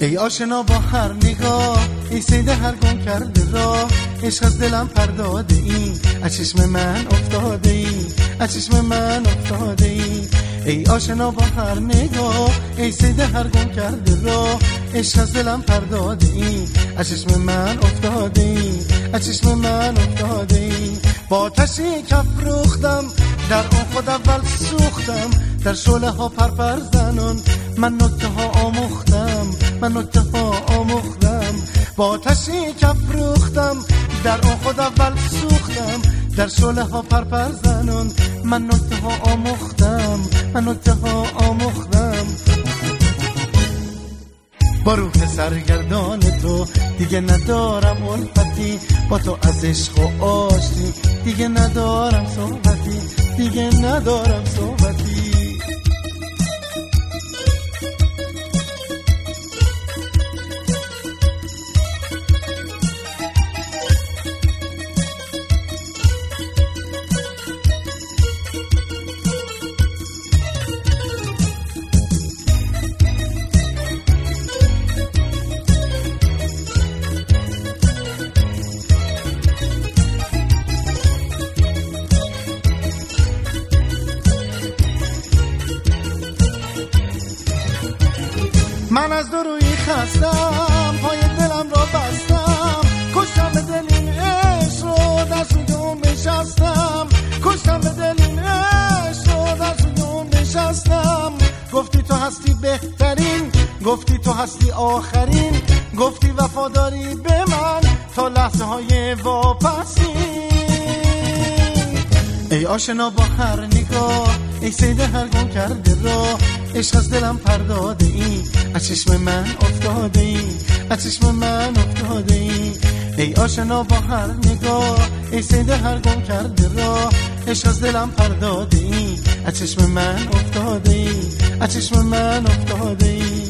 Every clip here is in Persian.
ای آشنا با هر نگاه، ای سید هر گم کرده راه، عشق از دلم پرداده ای، از چشم من افتاده ای، از چشم من افتاده ای. ای آشنا با هر نگاه، ای سید هر گم کرده راه، عشق از دلم پرداده ای، از چشم من افتاده ای، از چشم من افتاده ای. با آتشی کف روختم، در آن خود اول سوختم، در شعله ها پرپر زنان من نکته ها آموختم، من نکته ها آموختم. با آتشی کف روختم، در آن خود اول سوختم، در شعله ها پرپر زنان من نکته ها آموختم، من نکته ها آموختم. با روح سرگردان تو دیگه ندارم الفتی، با تو از عشق و آشتی دیگه ندارم صحبتی، دیگه ندارم صحبتی. من از دو روی خستم، پای دلم را بستم، کشتم به دل این عشق رو، در سوی اون نشستم، کشتم به دل این عشق رو، در سوی اون نشستم. گفتی تو هستی بهترین، گفتی تو هستی آخرین، گفتی وفاداری به من تا لحظه های واپسین. ای آشنا با هر نگاه، ای سید هر گم کرده راه، عشق از دلم پرداده ای، از چشم من افتاده ای، از چشم من افتاده ای. ای آشنا با هر نگاه، ای سید هر گم کرده راه، عشق از دلم پرداده ای، از چشم من افتاده ای، از چشم من افتاده ای.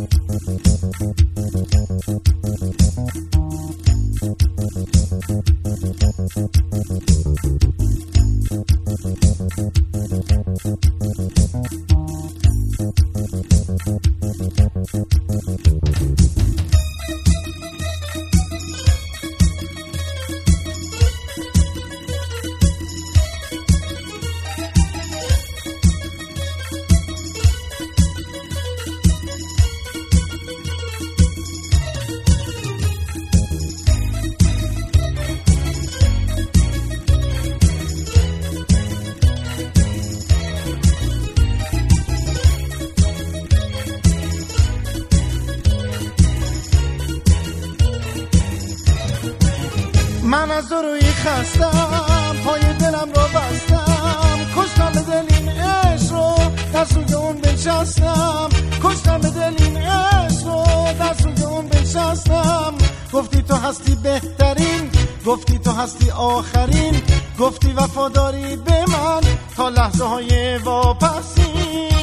من از دو روی خستم، پای دلم را بستم، کشتم به دل این عشق رو، در سوی اون بنشستم، کشتم به دل این عشق رو، در سوی اون بنشستم. گفتی تو هستی بهترین، گفتی تو هستی آخرین، گفتی وفاداری به من تا لحظه های واپسین.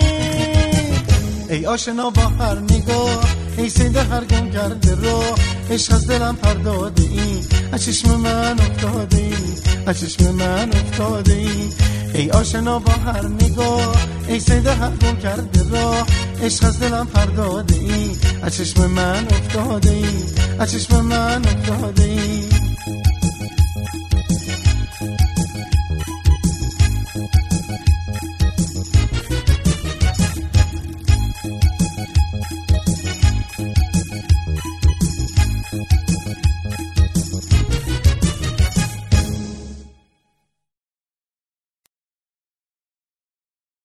ای آشنا با هر نگاه، ای سید هر گم کرده راه، عشق از دلم پرداده ای، از چشم من افتاده ای، از چشم من افتاده ای. ای آشنا با هر نگاه، ای سید هر گم کرده راه، عشق از دلم پرداده ای، از چشم من افتاده ای، از چشم من افتاده ای.